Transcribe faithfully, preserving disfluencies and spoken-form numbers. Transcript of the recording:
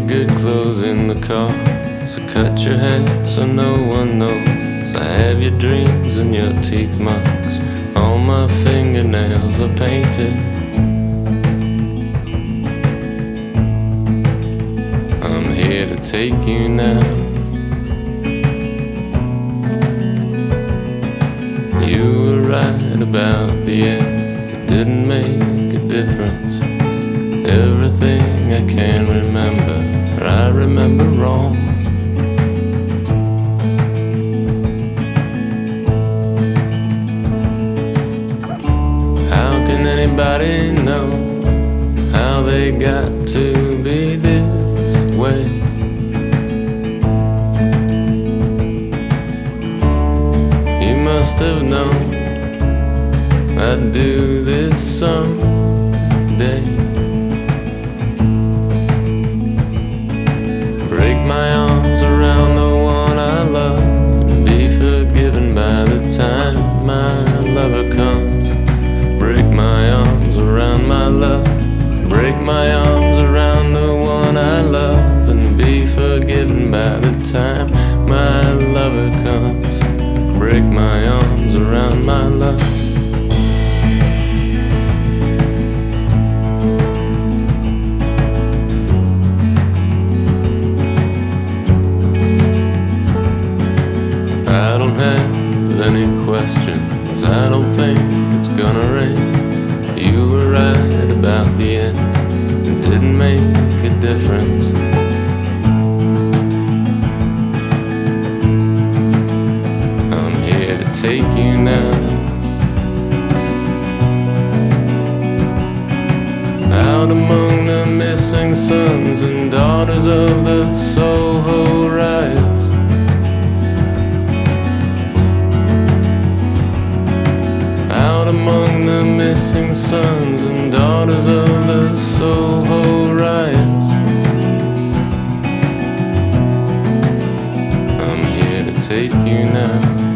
good clothes in the car, so cut your hair so no one knows. I have your dreams and your teeth marks. All my fingernails are painted. I'm here to take you now. You were right about the end. It didn't make a difference. Everything I can remember, I remember wrong. How can anybody know how they got to be this way? You must have known I'd do this someday. Break my arms around the one I love and be forgiven by the time my lover comes. Break my arms around my love. Break my arms around the one I love and be forgiven by the time my lover comes. Break my arms around my love. I don't have any questions, I don't think it's gonna rain. You were right about the end, it didn't make a difference. I'm here to take you now. Out among the missing sons and daughters of the Soho riots. Out among the missing sons and daughters of the Soho riots. I'm here to take you now.